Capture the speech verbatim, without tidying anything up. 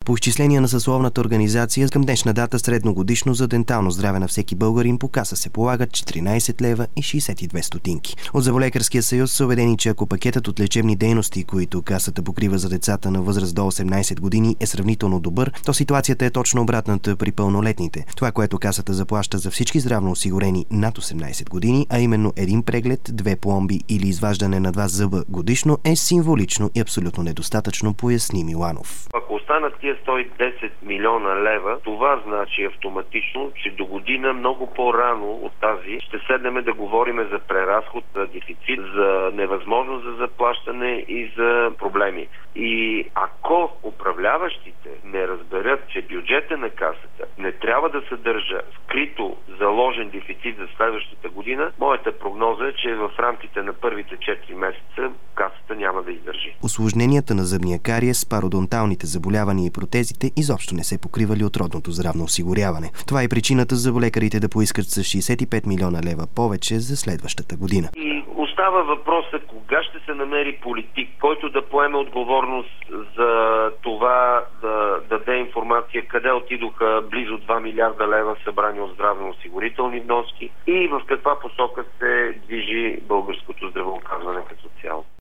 По изчисления на съсловната организация, към днешна дата средногодишно за дентално здраве на всеки българин по каса се полагат четиринайсет лева и шейсет и две стотинки. От Зъболекарския съюз са убедени, че ако пакетът от лечебни дейности, които касата покрива за децата на възраст до осемнайсет години, е сравнително добър, то ситуацията е точно обратната при пълнолетните. Това, което касата заплаща за всички здравно осигурени над осемнайсет години, а именно един преглед, две пломби или изваждане на два зъба годишно, е символично и абсолютно недостатъчно, поясни Миланов. Ако останат тия сто и десет милиона лева, това значи автоматично, че до година много по-рано от тази ще седнем да говорим за преразход, за дефицит, за невъзможност за заплащане и за проблеми. И ако управляващите не разберат, че бюджета на касата не трябва да съдържа скрито заложен дефицит за следващата година, моята прогноза е, че в рамките на първите четири месеца касата няма да издържи. Осложненията на зъбния кариес, пародонталните заболявания и протезите изобщо не се покривали от родното здравно осигуряване. Това е причината за зъболекарите да поискат с шейсет и пет милиона лева повече за следващата година. И остава въпроса кога ще се намери политик, който да поеме отговорност за това да даде информация къде отидоха близо два милиарда лева събрани от здравноосигурителни вноски и в каква посока се движи българското здравеопазване като цяло.